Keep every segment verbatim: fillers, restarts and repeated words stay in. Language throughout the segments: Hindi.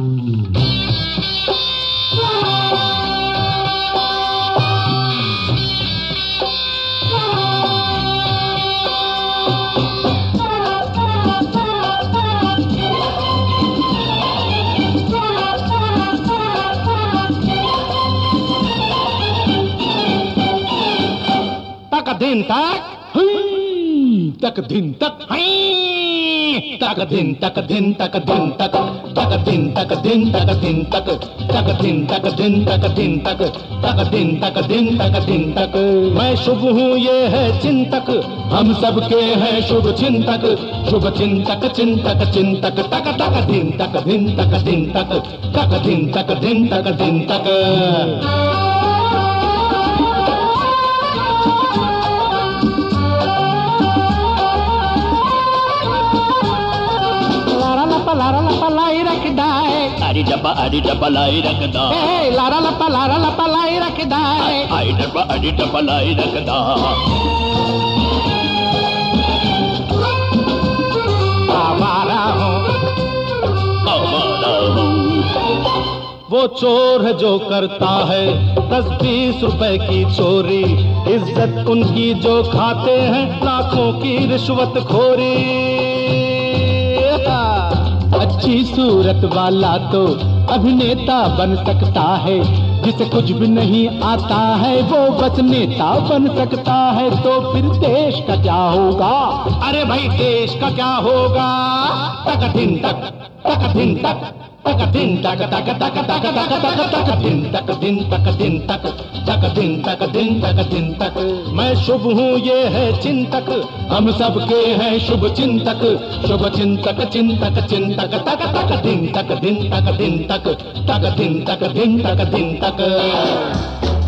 दिन तक तक दिन तक तक दिन तक दिन तक दिन तक तक दिन तक दिन तक दिन तक तक दिन तक दिन तक दिन तक तक दिन तक दिन तक दिन तक मैं शुभ हूँ ये है चिंतक, हम सबके हैं शुभ चिंतक, शुभ चिंतक चिंतक चिंतक तक तक दिन तक दिन तक दिन तक तक दिन तक दिन तक दिन तक। लारा लपा लाई रखदाए अरी डब्बा अरी डब्बा लाई रखदा ए लारा लपा लारा लपा लाई रखदाए आई डब्बा अरी डब्बा लाई रखदा आवारा हूँ आवारा हूँ। वो चोर है जो करता है दस बीस रुपए की चोरी, इज्जत उनकी जो खाते हैं लाखों की रिश्वत खोरी। अच्छी सूरत वाला तो अभिनेता बन सकता है, जिसे कुछ भी नहीं आता है वो बस नेता बन सकता है। तो फिर देश का क्या होगा? अरे भाई देश का क्या होगा? तक दिन तक तक दिन तक तक दिन तक तक तक तक तक तक तक दिन तक दिन तक दिन तक तक दिन तक दिन तक दिन तक। मैं शुभ हूँ ये है चिंतक, हम सबके हैं शुभ चिंतक, शुभ चिंतक चिंतक चिंतक तक तक दिन तक दिन तक दिन तक तक दिन तक दिन तक दिन तक।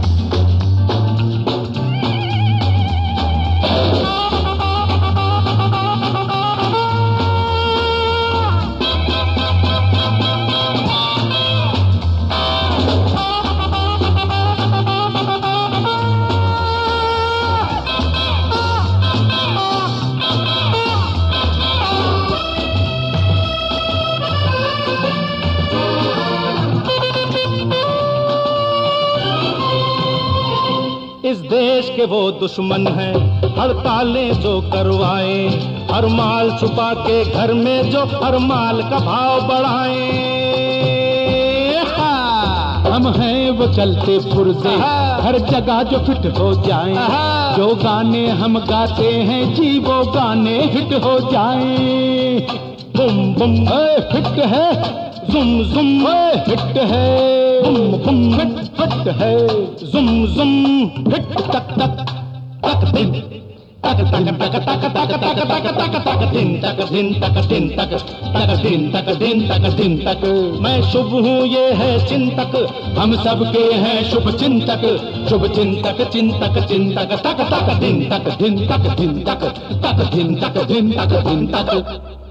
इस देश के वो दुश्मन हैं हड़तालें जो करवाए, हर माल छुपा के घर में जो हर माल का भाव बढ़ाए। हम हैं वो चलते पुर्जे हर जगह जो फिट हो जाएं, जो गाने हम गाते हैं जी वो गाने हिट हो जाएं। बुम बुम हिट है, जुम जुम हिट है, बुम बुम हिट हिट है, जुम जुम हिट तक तक तक दिन तक तक तक तक तक तक तक तक तक दिन तक दिन तक दिन तक तक दिन तक दिन तक दिन तक। मैं शुभ हूँ ये है चिंतक, हम सबके हैं शुभ चिंतक, शुभ चिंतक चिंतक चिंतक तक तक दिन तक दिन तक दिन तक तक दिन तक दिन तक दिन तक।